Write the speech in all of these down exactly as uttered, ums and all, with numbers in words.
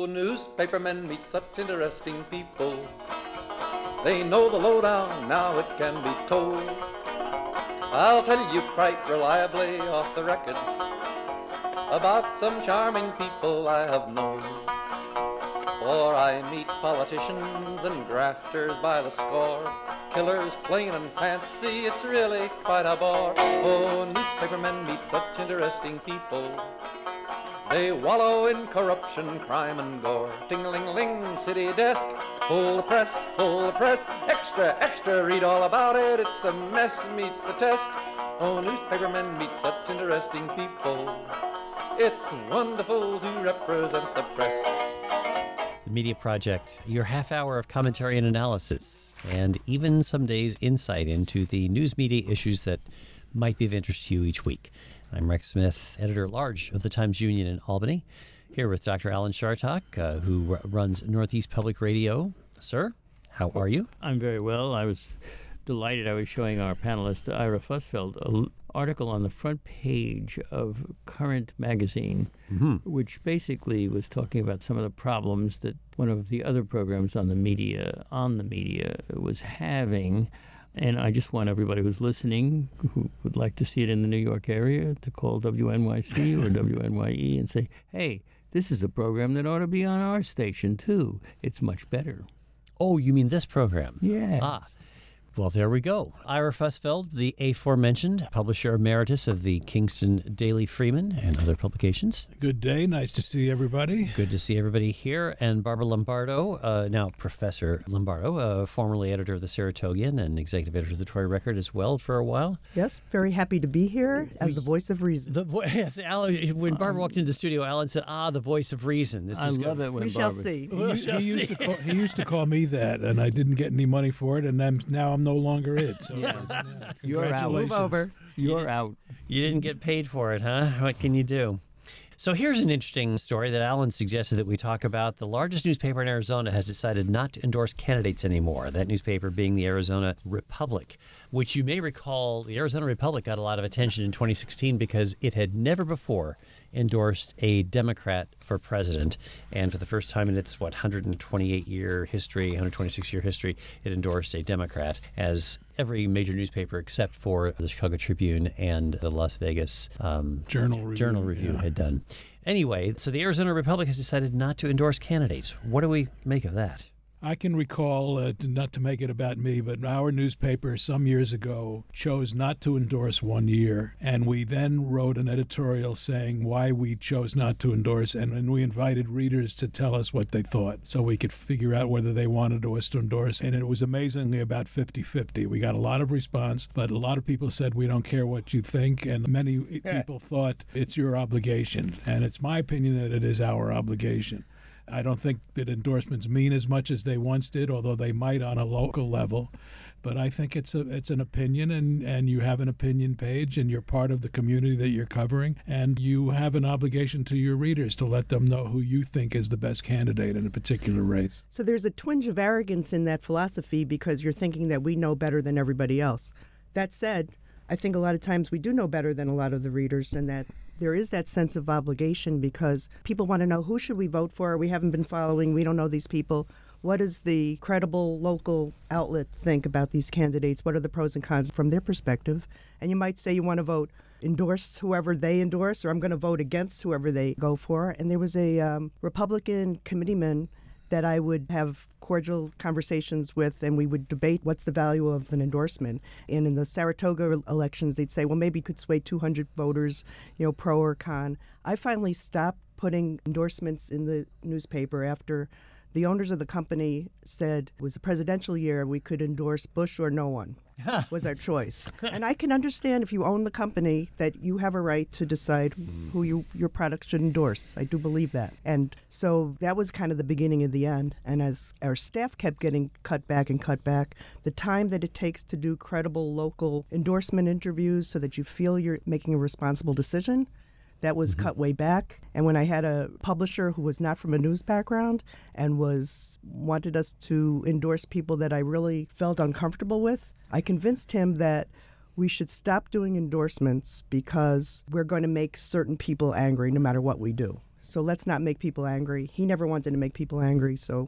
Oh, newspapermen meet such interesting people. They know the lowdown, now it can be told. I'll tell you quite reliably off the record about some charming people I have known. For I meet politicians and grafters by the score, killers plain and fancy, it's really quite a bore. Oh, newspapermen meet such interesting people. They wallow in corruption, crime and gore. Ting-a-ling-a-ling, city desk, full the press, full the press. Extra, extra, read all about it, it's a mess, meets the test. Oh, newspapermen meet such interesting people. It's wonderful to represent the press. The Media Project, your half hour of commentary and analysis, and even some days insight into the news media issues that might be of interest to you each week. I'm Rex Smith, editor-at-large of the Times-Union in Albany, here with Doctor Alan Chartock, uh, who r- runs Northeast Public Radio. Sir, how are you? I'm very well. I was delighted. I was showing our panelist, Ira Fussfeld, an article on the front page of Current magazine, mm-hmm. which basically was talking about some of the problems that one of the other programs on the media, on the media, was having. And I just want everybody who's listening, who would like to see it in the New York area, to call W N Y C or W N Y E and say, hey, this is a program that ought to be on our station, too. It's much better. Oh, you mean this program? Yeah. Ah. Well, there we go. Ira Fussfeld, the aforementioned publisher emeritus of the Kingston Daily Freeman and other publications. Good day. Nice to see everybody. Good to see everybody here. And Barbara Lombardo, uh, now Professor Lombardo, uh, formerly editor of the Saratogian and executive editor of the Troy Record as well for a while. Yes, very happy to be here as the voice of reason. The vo- yes, Alan, when Barbara walked into the studio, Alan said, ah, the voice of reason. This I is love good. it when we Barbara... shall see. He, he, used to call, he used to call me that, and I didn't get any money for it, and I'm, now I'm no longer it. So Yeah. yeah, You're out. congratulations. Move over. You're out. You didn't get paid for it, huh? What can you do? So here's an interesting story that Alan suggested that we talk about. The largest newspaper in Arizona has decided not to endorse candidates anymore, that newspaper being the Arizona Republic, which you may recall the Arizona Republic got a lot of attention in twenty sixteen because it had never before endorsed a Democrat for president. And for the first time in its, what, one hundred twenty-eight year history, one hundred twenty-six year history, it endorsed a Democrat, as every major newspaper except for the Chicago Tribune and the Las Vegas um, Journal Review, Journal Review yeah. had done. Anyway, so the Arizona Republic has decided not to endorse candidates. What do we make of that? I can recall, uh, not to make it about me, but our newspaper some years ago chose not to endorse one year, and we then wrote an editorial saying why we chose not to endorse, and, and we invited readers to tell us what they thought so we could figure out whether they wanted us to endorse, and it was amazingly about fifty-fifty. We got a lot of response, but a lot of people said we don't care what you think, and many people thought it's your obligation, and it's my opinion that it is our obligation. I don't think that endorsements mean as much as they once did, although they might on a local level. But I think it's a it's an opinion, and, and you have an opinion page, and you're part of the community that you're covering, and you have an obligation to your readers to let them know who you think is the best candidate in a particular race. So there's a twinge of arrogance in that philosophy because you're thinking that we know better than everybody else. That said, I think a lot of times we do know better than a lot of the readers, and that there is that sense of obligation because people want to know, who should we vote for? We haven't been following. We don't know these people. What does the credible local outlet think about these candidates? What are the pros and cons from their perspective? And you might say you want to vote, endorse whoever they endorse, or I'm going to vote against whoever they go for. And there was a um, Republican committeeman that I would have cordial conversations with, and we would debate what's the value of an endorsement. And in the Saratoga elections, they'd say, well, maybe you could sway two hundred voters, you know, pro or con. I finally stopped putting endorsements in the newspaper after the owners of the company said it was a presidential year, we could endorse Bush or no one was our choice. And I can understand if you own the company that you have a right to decide who you, your product should endorse. I do believe that. And so that was kind of the beginning of the end. And as our staff kept getting cut back and cut back, the time that it takes to do credible local endorsement interviews so that you feel you're making a responsible decision, that was mm-hmm. cut way back. And when I had a publisher who was not from a news background and was wanted us to endorse people that I really felt uncomfortable with, I convinced him that we should stop doing endorsements because we're going to make certain people angry no matter what we do. So let's not make people angry. He never wanted to make people angry, so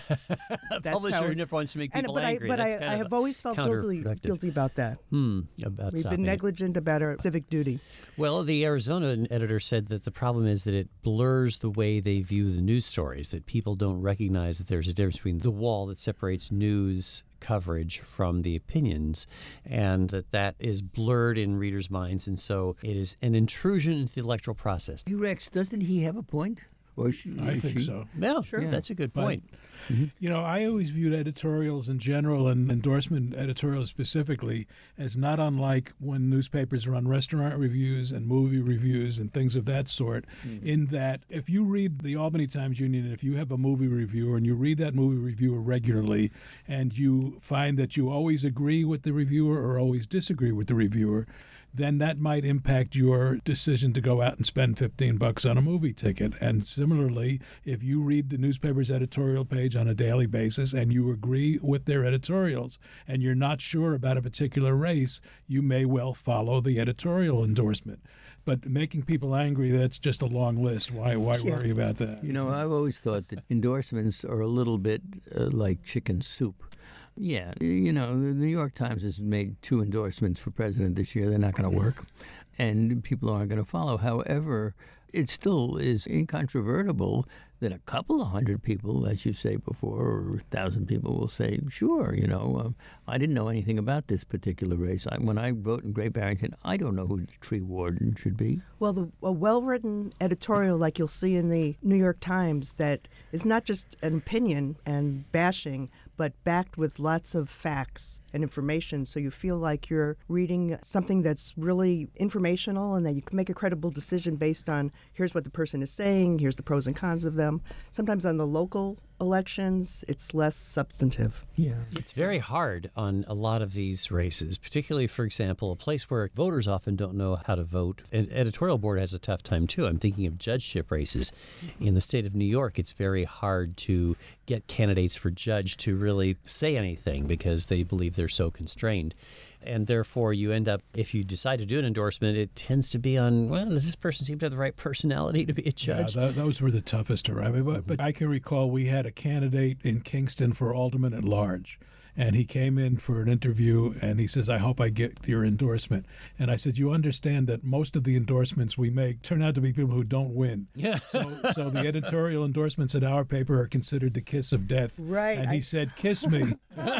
A publisher how who it- never wants to make and, people but angry. I, but That's I, kind I of have always felt guilty, counterproductive. guilty about that. Hmm, about We've stopping been it. negligent about our civic duty. Well, the Arizona editor said that the problem is that it blurs the way they view the news stories, that people don't recognize that there's a difference between the wall that separates news coverage from the opinions, and that that is blurred in readers' minds, and so it is an intrusion into the electoral process. Hey, Rex, doesn't he have a point? Or she, I is think she- so. Well, Sure. that's a good But- point. You know, I always viewed editorials in general and endorsement editorials specifically as not unlike when newspapers run restaurant reviews and movie reviews and things of that sort, in that if you read the Albany Times Union, if you have a movie reviewer and you read that movie reviewer regularly and you find that you always agree with the reviewer or always disagree with the reviewer, then that might impact your decision to go out and spend fifteen bucks on a movie ticket. And similarly, if you read the newspaper's editorial page on a daily basis and you agree with their editorials and you're not sure about a particular race, you may well follow the editorial endorsement. But making people angry, that's just a long list. Why why Yeah. worry about that? You know, I've always thought that endorsements are a little bit uh, like chicken soup. Yeah, you know, the New York Times has made two endorsements for president this year. They're not going to work, and people aren't going to follow. However, it still is incontrovertible that a couple of hundred people, as you say before, or a thousand people will say, sure, you know, um, I didn't know anything about this particular race. I, when I vote in Great Barrington, I don't know who the tree warden should be. Well, the, a well-written editorial like you'll see in the New York Times that is not just an opinion and bashing, but backed with lots of facts and information, so you feel like you're reading something that's really informational and that you can make a credible decision based on here's what the person is saying, here's the pros and cons of them. Sometimes on the local elections, it's less substantive. Yeah. It's very hard on a lot of these races, particularly, for example, a place where voters often don't know how to vote. An editorial board has a tough time, too. I'm thinking of judgeship races. In the state of New York, it's very hard to get candidates for judge to really say anything because they believe they're so constrained. And therefore, you end up, if you decide to do an endorsement, it tends to be on, well, does this person seem to have the right personality to be a judge? Yeah, tho- those were the toughest to write. But, but I can recall we had a candidate in Kingston for alderman at large. And he came in for an interview and he says, I hope I get your endorsement. And I said, you understand that most of the endorsements we make turn out to be people who don't win. Yeah. So, so the editorial endorsements in our paper are considered the kiss of death. Right. And he I- said, kiss me.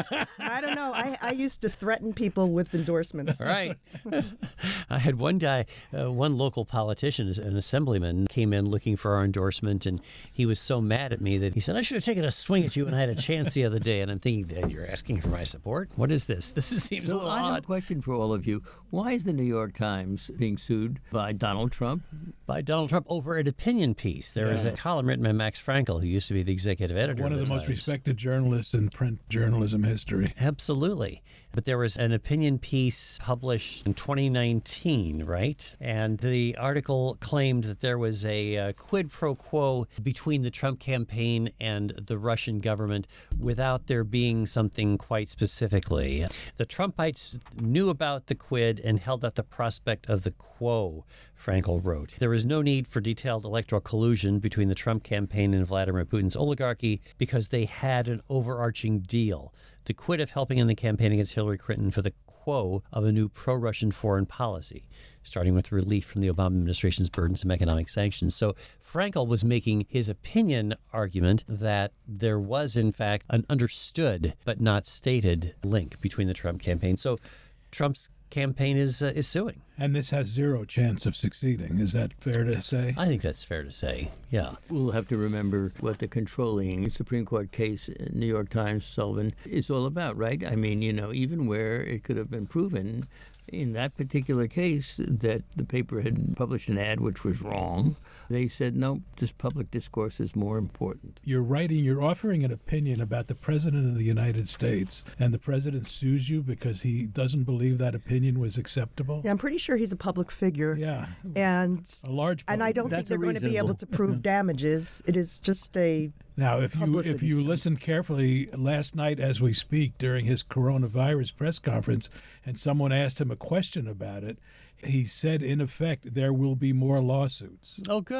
I don't know. I, I used to threaten people with endorsements. Right. I had one guy, uh, one local politician, an assemblyman, came in looking for our endorsement, and he was so mad at me that he said, I should have taken a swing at you when I had a chance the other day. And I'm thinking, "Dad, you're asking for my support? What is this? This is- seems a So little I have a odd." question for all of you. Why is the New York Times being sued by Donald Trump? By Donald Trump over an opinion piece. There was a column written by Max Frankel, who used to be the executive editor One of the most Times. respected journalists in print journalism history. Absolutely. But there was an opinion piece published in twenty nineteen, right? And the article claimed that there was a uh, quid pro quo between the Trump campaign and the Russian government without there being something quite specifically. The Trumpites knew about the quid and held out the prospect of the quo, Frankel wrote. There was no need for detailed electoral collusion between the Trump campaign and Vladimir Putin's oligarchy because they had an overarching deal. The quid of helping in the campaign against Hillary Clinton for the quo of a new pro-Russian foreign policy, starting with relief from the Obama administration's burdensome economic sanctions. So Frankel was making his opinion argument that there was, in fact, an understood but not stated link between the Trump campaign. So Trump's campaign is uh, is suing. And this has zero chance of succeeding. Is that fair to say? I think that's fair to say. Yeah. We'll have to remember what the controlling Supreme Court case in New York Times, Sullivan, is all about, right? I mean, you know, even where it could have been proven in that particular case that the paper had published an ad which was wrong, they said, no, this public discourse is more important. You're writing, you're offering an opinion about the President of the United States, and the President sues you because he doesn't believe that opinion was acceptable? Yeah, I'm pretty sure he's a public figure. Yeah. And A large and I public don't figure. think they're going to be able to prove damages. It is just a Now, if you if publicity you stunt. listen carefully, last night as we speak during his coronavirus press conference, and someone asked him a question about it, he said, in effect, there will be more lawsuits. Oh, good.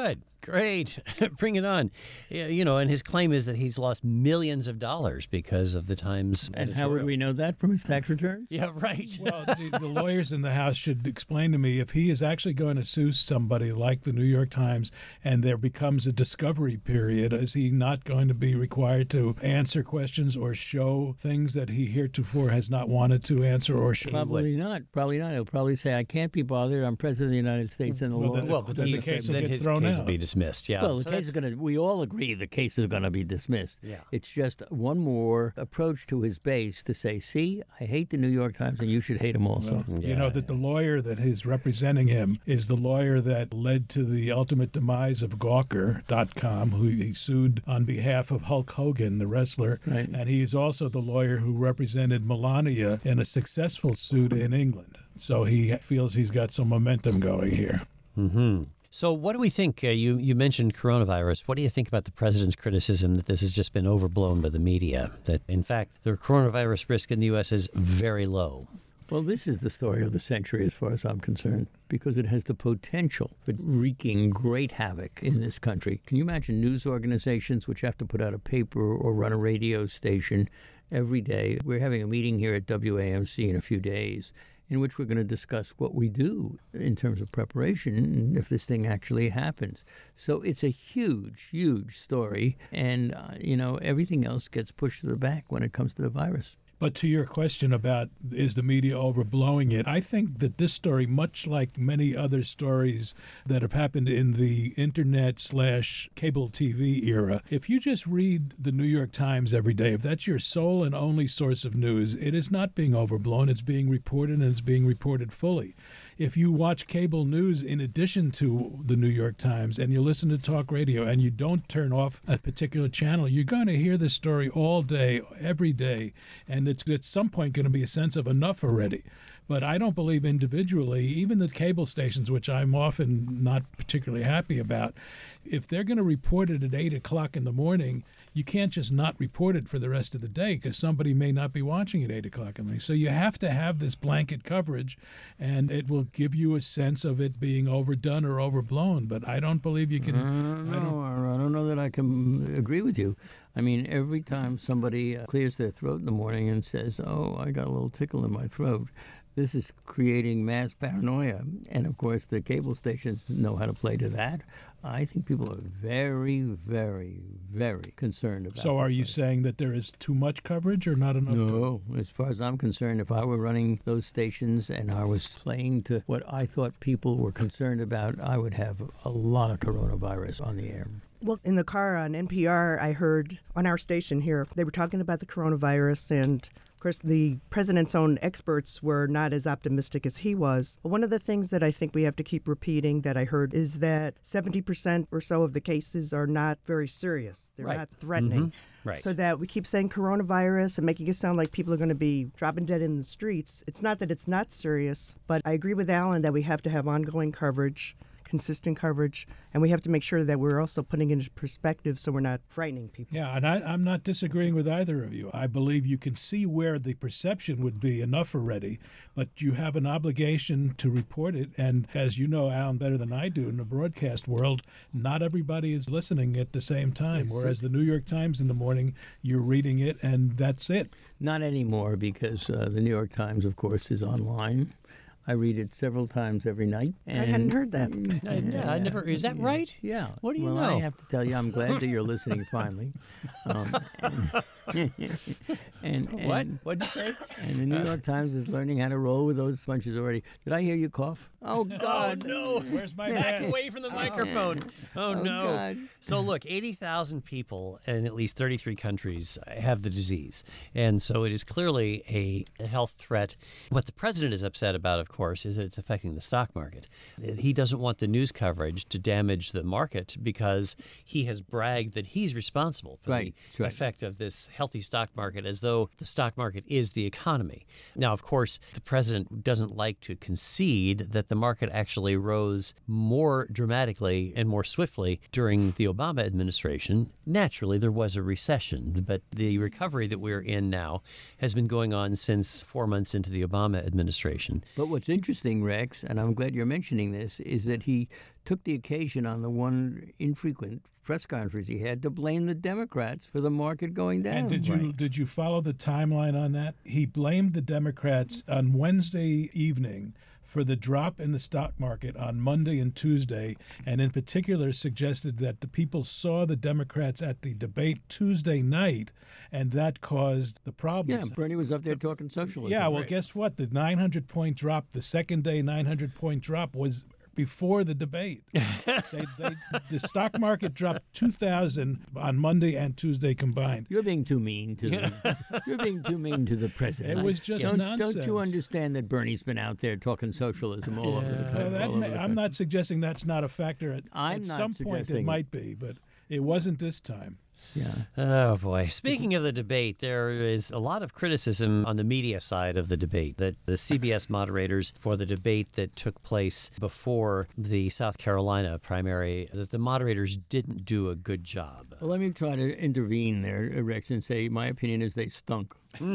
Great. Bring it on. Yeah, you know, and his claim is that he's lost millions of dollars because of the Times And how editorial. would we know that from his tax returns? Yeah, right. Well, the, the lawyers in the House should explain to me if he is actually going to sue somebody like the New York Times and there becomes a discovery period, is he not going to be required to answer questions or show things that he heretofore has not wanted to answer or show? Probably not. Probably not. He'll probably say, I can't be bothered. I'm president of the United States and the Well, law. then- well, but then the he's- case will then get his thrown case out. will be dismissed. Yeah. Well, the So case is going to, we all agree the case is going to be dismissed. Yeah. It's just one more approach to his base to say, see, I hate the New York Times and you should hate him also. You know that the lawyer that is representing him is the lawyer that led to the ultimate demise of Gawker dot com, who he sued on behalf of Hulk Hogan, the wrestler. Right. And he is also the lawyer who represented Melania in a successful suit in England. So he feels he's got some momentum going here. Mm-hmm. So what do we think? Uh, you, you mentioned coronavirus. What do you think about the president's criticism that this has just been overblown by the media? That, in fact, the coronavirus risk in the U S is very low. Well, this is the story of the century as far as I'm concerned, because it has the potential for wreaking great havoc in this country. Can you imagine news organizations which have to put out a paper or run a radio station every day? We're having a meeting here at W A M C in a few days in which we're going to discuss what we do in terms of preparation if this thing actually happens. So it's a huge, huge story, and, uh, you know, everything else gets pushed to the back when it comes to the virus. But to your question about is the media overblowing it, I think that this story, much like many other stories that have happened in the internet slash cable T V era, if you just read the New York Times every day, if that's your sole and only source of news, it is not being overblown. It's being reported, and it's being reported fully. If you watch cable news in addition to the New York Times and you listen to talk radio and you don't turn off a particular channel, you're going to hear this story all day, every day. And it's at some point going to be a sense of enough already. But I don't believe individually, even the cable stations, which I'm often not particularly happy about, if they're going to report it at eight o'clock in the morning, you can't just not report it for the rest of the day because somebody may not be watching at eight o'clock in the morning. So you have to have this blanket coverage, and it will give you a sense of it being overdone or overblown. But I don't believe you can. I don't know. I don't know that I can agree with you. I mean, every time somebody uh, clears their throat in the morning and says, oh, I got a little tickle in my throat, this is creating mass paranoia. And, of course, the cable stations know how to play to that. I think people are very, very, very concerned about So are this you thing. saying that there is too much coverage or not enough? No, as far as I'm concerned, if I were running those stations and I was playing to what I thought people were concerned about, I would have a lot of coronavirus on the air. Well, in the car on N P R, I heard on our station here, they were talking about the coronavirus, and of course, the president's own experts were not as optimistic as he was. One of the things that I think we have to keep repeating that I heard is that seventy percent or so of the cases are not very serious. They're Right. not threatening. Mm-hmm. Right. So that we keep saying coronavirus and making it sound like people are going to be dropping dead in the streets. It's not that it's not serious, but I agree with Alan that we have to have ongoing coverage, consistent coverage, and we have to make sure that we're also putting it into perspective so we're not frightening people. Yeah, and I, I'm not disagreeing with either of you. I believe you can see where the perception would be enough already, but you have an obligation to report it. And as you know, Alan, better than I do, in the broadcast world, not everybody is listening at the same time. Whereas the New York Times in the morning, you're reading it, and that's it. Not anymore, because uh, the New York Times, of course, is online. I read it several times every night. And I hadn't heard that. Uh, yeah, I never. Is that right? Yeah. What do you well, know? I have to tell you, I'm glad that you're listening finally. Um, and, and, What? and- What'd you say? And the New York Times is learning how to roll with those bunches already. Did I hear you cough? Oh, God. no. Where's my Back mask? away from the microphone. Oh, Oh, no. God. So, look, eighty thousand people in at least thirty-three countries have the disease. And so it is clearly a, a health threat. What the president is upset about, of course, is that it's affecting the stock market. He doesn't want the news coverage to damage the market because he has bragged that he's responsible for Right, the that's right. effect of this healthy stock market, as though the stock market is the economy. Now, of course, the president doesn't like to concede that the market actually rose more dramatically and more swiftly during the Obama administration. Naturally, there was a recession, but the recovery that we're in now has been going on since four months into the Obama administration. But what's what's interesting, Rex, and I'm glad you're mentioning this, is that he took the occasion on the one infrequent press conference he had to blame the Democrats for the market going down. And did you Right. did you follow the timeline on that? He blamed the Democrats on Wednesday evening for the drop in the stock market on Monday and Tuesday, and in particular suggested that the people saw the Democrats at the debate Tuesday night, and that caused the Yeah, problems. Bernie was up there talking socialism. Yeah, well, Right. guess what? The nine hundred point drop, the second day nine hundred point drop was before the debate. they, they, the stock market dropped two thousand on Monday and Tuesday combined. You're being too mean to the, you're being too mean to the president. It was just don't, nonsense. Don't you understand that Bernie's been out there talking socialism all over the Well, country? that all over may, the I'm country? not suggesting that's not a factor. At, I'm at not some point suggesting it it. might be, but it wasn't this time. Yeah. Oh, boy. Speaking of the debate, there is a lot of criticism on the media side of the debate that the C B S moderators for the debate that took place before the South Carolina primary, that the moderators didn't do a good job. Well, let me try to intervene there, Rex, and say my opinion is they stunk.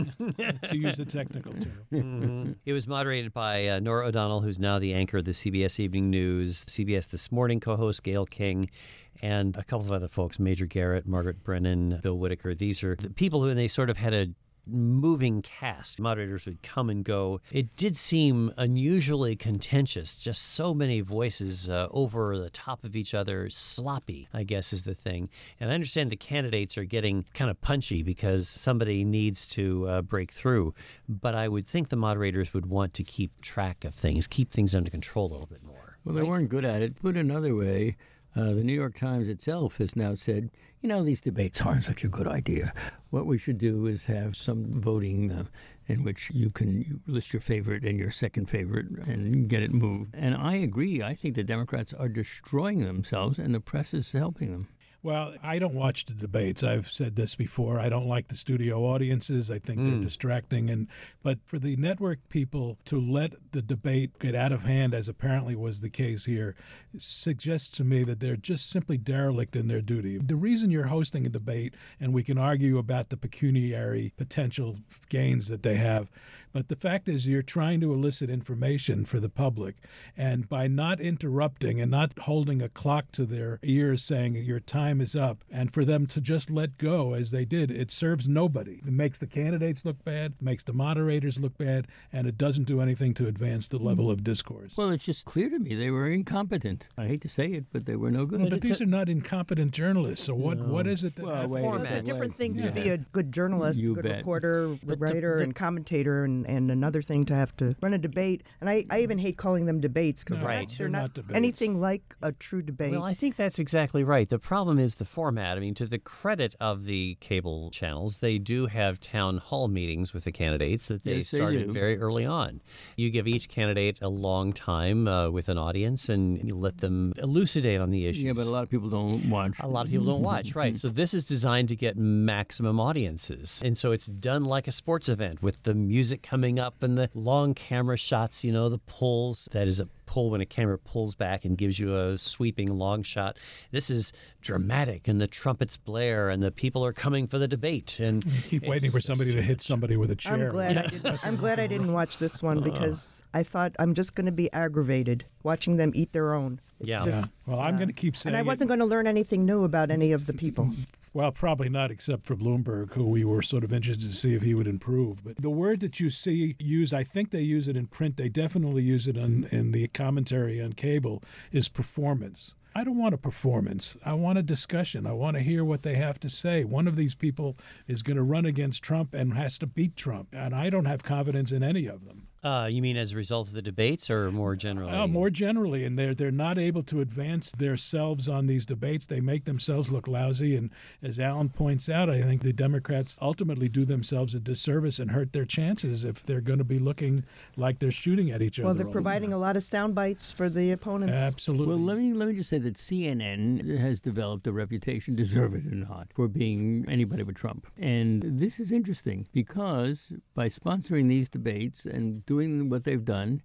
To use the technical term. It was moderated by uh, Nora O'Donnell, who's now the anchor of the C B S Evening News, C B S This Morning co-host Gail King, and a couple of other folks, Major Garrett, Margaret Brennan, Bill Whitaker. These are the people who, and they sort of had a moving cast. Moderators would come and go. It did seem unusually contentious, just so many voices uh, over the top of each other, sloppy, I guess is the thing. And I understand the candidates are getting kind of punchy because somebody needs to uh, break through, but I would think the moderators would want to keep track of things, keep things under control a little bit more. Well, they weren't good at it. Put another way, uh, the New York Times itself has now said, you know, these debates aren't such a good idea. What we should do is have some voting uh, in which you can you list your favorite and your second favorite and get it moved. And I agree. I think the Democrats are destroying themselves and the press is helping them. Well, I don't watch the debates. I've said this before. I don't like the studio audiences. I think they're distracting. And but for the network people to let the debate get out of hand, as apparently was the case here, suggests to me that they're just simply derelict in their duty. The reason you're hosting a debate, and we can argue about the pecuniary potential gains that they have, but the fact is you're trying to elicit information for the public. And by not interrupting and not holding a clock to their ears saying your time is up, and for them to just let go as they did, it serves nobody. It makes the candidates look bad, makes the moderators look bad, and it doesn't do anything to advance the level of discourse. Well, it's just clear to me they were incompetent. I hate to say it, but they were no good. But these are not incompetent journalists. So what? What is it that? Well, wait a Well, it's a Format. different thing to Yeah. be a good journalist, You good bet. reporter, writer, and commentator, and, and another thing to have to run a debate. And I, I even hate calling them debates because No, Right. they're, they're not, not debates. anything like a true debate. Well, I think that's exactly right. The problem is the format. I mean, to the credit of the cable channels, they do have town hall meetings with the candidates that they Yes, they started do. very early on. You give each candidate a long time uh, with an audience and you let them elucidate on the issues. Yeah, but a lot of people don't watch. A lot of people don't watch, right? So this is designed to get maximum audiences. And so it's done like a sports event with the music coming up and the long camera shots, you know, the pulls. That is a pull when a camera pulls back and gives you a sweeping long shot. This is dramatic and the trumpets blare and the people are coming for the debate. And Keep it's waiting for just somebody too to hit much. somebody with a chair. I'm glad I didn't. I'm glad I didn't watch this one because I thought I'm just going to be aggravated watching them eat their own. It's Yeah. Yeah. just- Well, I'm going to keep saying and I it. wasn't going to learn anything new about any of the people. Well, probably not, except for Bloomberg, who we were sort of interested to see if he would improve. But the word that you see used, I think they use it in print, they definitely use it on, in the commentary on cable, is performance. I don't want a performance. I want a discussion. I want to hear what they have to say. One of these people is going to run against Trump and has to beat Trump, and I don't have confidence in any of them. Uh, you mean as a result of the debates or more generally? Uh, more generally, and they're they're not able to advance themselves on these debates. They make themselves look lousy, and as Alan points out, I think the Democrats ultimately do themselves a disservice and hurt their chances if they're going to be looking like they're shooting at each Well, other. they're all the providing time. a lot of sound bites for the opponents. Absolutely. Well, let me let me just say that C N N has developed a reputation, deserve it or not, for being anybody but Trump. And this is interesting because by sponsoring these debates and doing what they've done,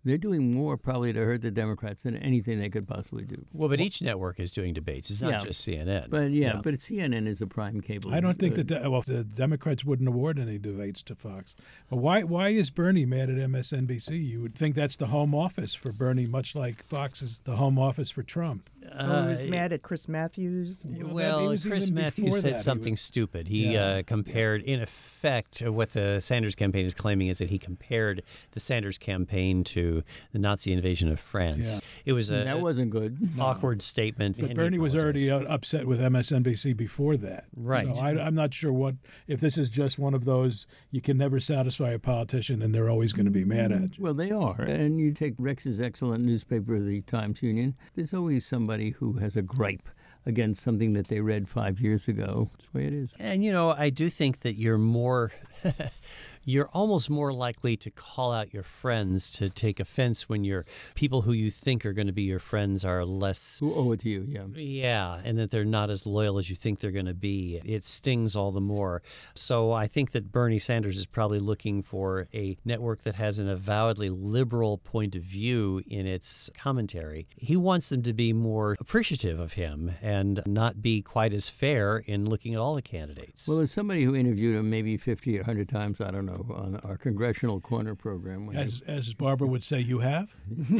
They're doing more probably to hurt the Democrats than anything they could possibly do. Well, but each network is doing debates. It's not Yeah. just C N N. But yeah, but C N N is a prime cable. I don't think uh, that de- well, the Democrats wouldn't award any debates to Fox. But why why is Bernie mad at M S N B C? You would think that's the home office for Bernie, much like Fox is the home office for Trump. Oh, he was Uh, mad at Chris Matthews. Well, that- he Well, was Chris even Matthews before said that, he something was- stupid. He Yeah. uh, compared, in effect, uh, what the Sanders campaign is claiming is that he compared the Sanders campaign to the Nazi invasion of France. It was a that wasn't good. awkward statement. But and he Bernie was already apologized. uh, upset with M S N B C before that. Right. So I, I'm not sure what if this is just one of those you can never satisfy a politician and they're always going to be mad at you. Well, they are. And you take Rex's excellent newspaper, the Times Union, there's always somebody who has a gripe against something that they read five years ago. That's the way it is. And, you know, I do think that you're more, you're almost more likely to call out your friends to take offense when your people who you think are going to be your friends are less. Who owe it to you, yeah. Yeah, and that they're not as loyal as you think they're going to be. It stings all the more. So I think that Bernie Sanders is probably looking for a network that has an avowedly liberal point of view in its commentary. He wants them to be more appreciative of him and not be quite as fair in looking at all the candidates. Well, as somebody who interviewed him maybe fifty or one hundred times, I don't know, on our Congressional Corner program, when As as Barbara would say, you have.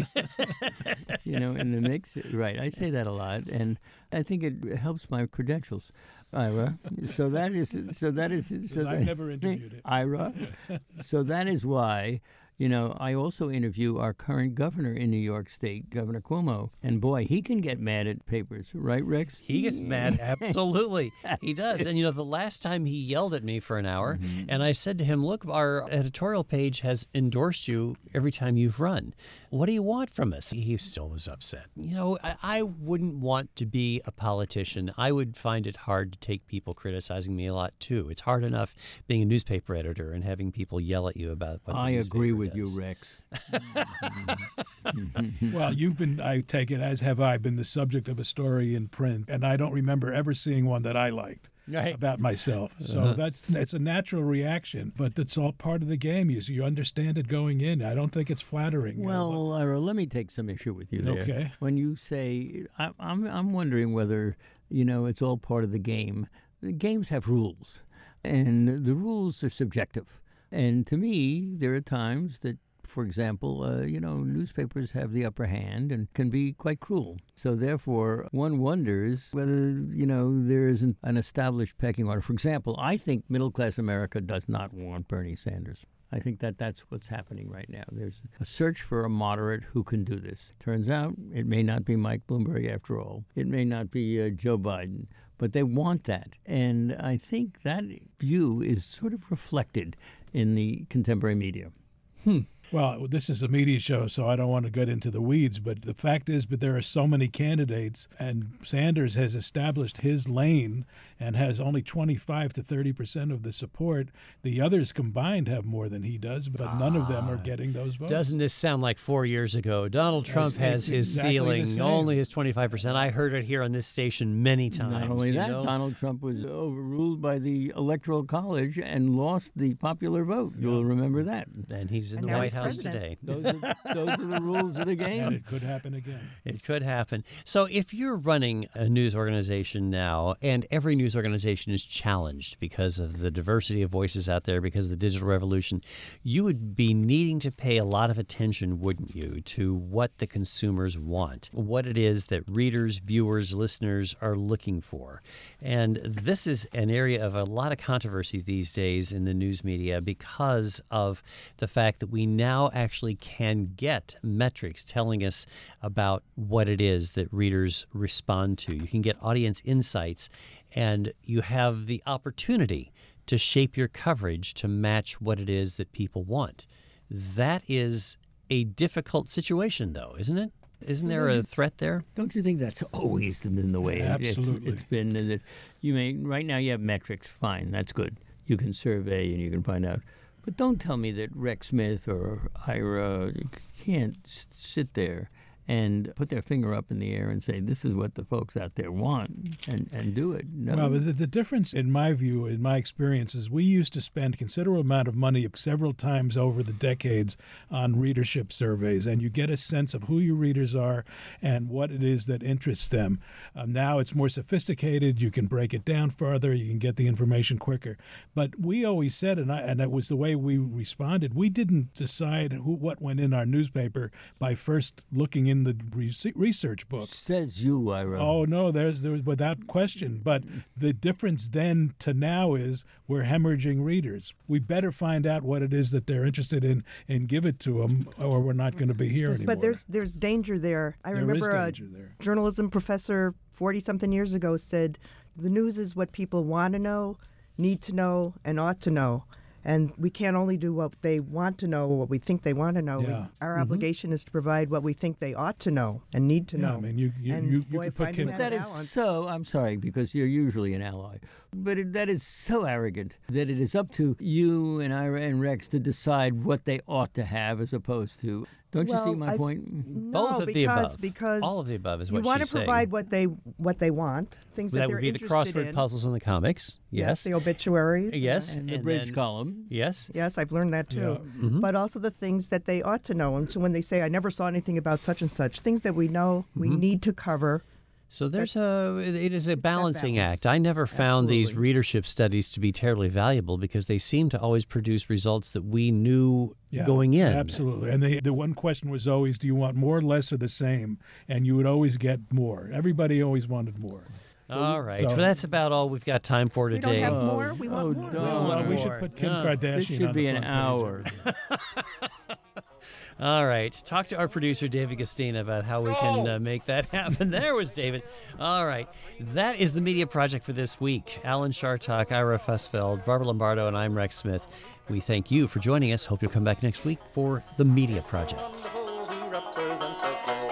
you know, in the mix. Right. I say that a lot, and I think it helps my credentials, Ira. So that is, so that is, so I've that, never interviewed it. Ira. So that is why, you know, I also interview our current governor in New York State, Governor Cuomo, and boy, he can get mad at papers, right, Rex? He gets mad, absolutely. He does. And, you know, the last time he yelled at me for an hour, and I said to him, look, our editorial page has endorsed you every time you've run. What do you want from us? He still was upset. You know, I, I wouldn't want to be a politician. I would find it hard to take people criticizing me a lot, too. It's hard enough being a newspaper editor and having people yell at you about what the I agree newspaper with you, does. Rex. Well, you've been, I take it, as have I, been the subject of a story in print, and I don't remember ever seeing one that I liked. Right. About myself, so Uh-huh. that's it's a natural reaction, but that's all part of the game. You you understand it going in. I don't think it's flattering. uh, Well, Ira, let me take some issue with you there. Okay. When you say, I, I'm, I'm wondering whether, you know, it's all part of the game. The games have rules, and the rules are subjective. And to me, there are times that, for example, uh, you know, newspapers have the upper hand and can be quite cruel. So therefore, one wonders whether, you know, there isn't an established pecking order. For example, I think middle-class America does not want Bernie Sanders. I think that that's what's happening right now. There's a search for a moderate who can do this. Turns out it may not be Mike Bloomberg after all. It may not be uh, Joe Biden. But they want that. And I think that view is sort of reflected in the contemporary media. Well, this is a media show, so I don't want to get into the weeds, but the fact is, but there are so many candidates, and Sanders has established his lane and has only twenty-five to thirty percent of the support. The others combined have more than he does, but none of them are getting those votes. Doesn't this sound like four years ago? Donald Trump That's- has it's his exactly the ceiling, same. only his twenty-five percent. I heard it here on this station many times. Not only you that, know? Donald Trump was overruled by the Electoral College and lost the popular vote. You'll remember that. And he's in And the now White he's House president. today. Those are, those are the rules of the And game. it could happen again. It could happen. So if you're running a news organization now, and every news organization is challenged because of the diversity of voices out there, because of the digital revolution, you would be needing to pay a lot of attention, wouldn't you, to what the consumers want, what it is that readers, viewers, listeners are looking for. And this is an area of a lot of controversy these days in the news media because of the fact that we now actually can get metrics telling us about what it is that readers respond to. You can get audience insights, and you have the opportunity to shape your coverage to match what it is that people want. That is a difficult situation, though, isn't it? Isn't there a threat there? Don't you think that's always been the way it- it's- Absolutely. it's been? And that you may right now you have metrics. Fine, that's good. You can survey and you can find out. But don't tell me that Rex Smith or Ira can't s- sit there and put their finger up in the air and say, this is what the folks out there want, and, and do it. No. Well, the, the difference, in my view, in my experience, is we used to spend considerable amount of money several times over the decades on readership surveys, and you get a sense of who your readers are and what it is that interests them. Um, now it's more sophisticated. You can break it down further. You can get the information quicker. But we always said, and, I, and that was the way we responded, we didn't decide who what went in our newspaper by first looking in the re- research book. Says you, Ira. Oh, no, there's, there's without question. But the difference then to now is we're hemorrhaging readers. We better find out what it is that they're interested in and give it to them, or we're not going to be here anymore. But there's there's danger there. I There remember is a danger there. journalism professor forty-something years ago said, the news is what people want to know, need to know, and ought to know. And we can't only do what they want to know, or what we think they want to know. Yeah. Our Mm-hmm. obligation is to provide what we think they ought to know and need to Yeah, know. I mean, you, you, And you, you boy, could put finding Kim, that That is balance. so, I'm sorry, because you're usually an ally. But it, that is so arrogant that it is up to you and Ira and Rex to decide what they ought to have as opposed to. Don't Well, you see my I- point? No, Both of the because above. because All of the above is you what want she's to saying. provide what they what they want, things that, That they're would be the interested crossword in. puzzles in the comics. Yes. the obituaries. Yes. And the and bridge then- column. Yes. Yes, I've learned that too. Yeah. Mm-hmm. But also the things that they ought to know. And so when they say, I never saw anything about such and such, things that we know we Mm-hmm. need to cover. So there's a it it is a that balancing balance. act. I never found these Absolutely. readership studies to be terribly valuable because they seem to always produce results that we knew Yeah, going in. Absolutely. And they, the one question was always, do you want more, less, or the same? And you would always get more. Everybody always wanted more. All right. So- well, that's about all we've got time for We today. don't have Oh, more. We want oh, more. don't. well, want we more. should put Kim Yeah. Kardashian This should on be the an front hour. page. All right. Talk to our producer, David Gastina, about how we can uh, make that happen. There was David. All right. That is the media project for this week. Alan Chartock, Ira Fussfeld, Barbara Lombardo, and I'm Rex Smith. We thank you for joining us. Hope you'll come back next week for the media project. Wonderful who represent the globe.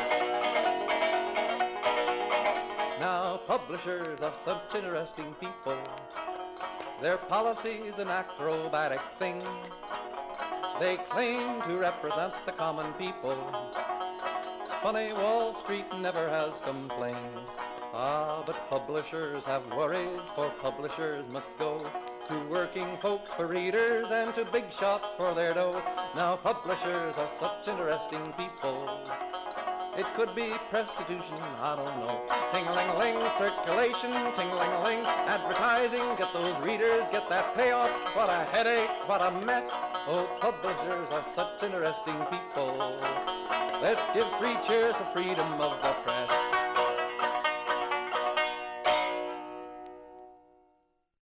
Now, publishers are such interesting people. Their policies an acrobatic thing. They claim to represent the common people. It's funny, Wall Street never has complained. Ah, but publishers have worries, for publishers must go to working folks for readers and to big shots for their dough. Now, publishers are such interesting people. It could be prostitution, I don't know. Ting-a-ling-a-ling, circulation, ting-a-ling-a-ling, advertising, get those readers, get that payoff. What a headache, what a mess. Oh, publishers are such interesting people. Let's give three cheers for freedom of the press.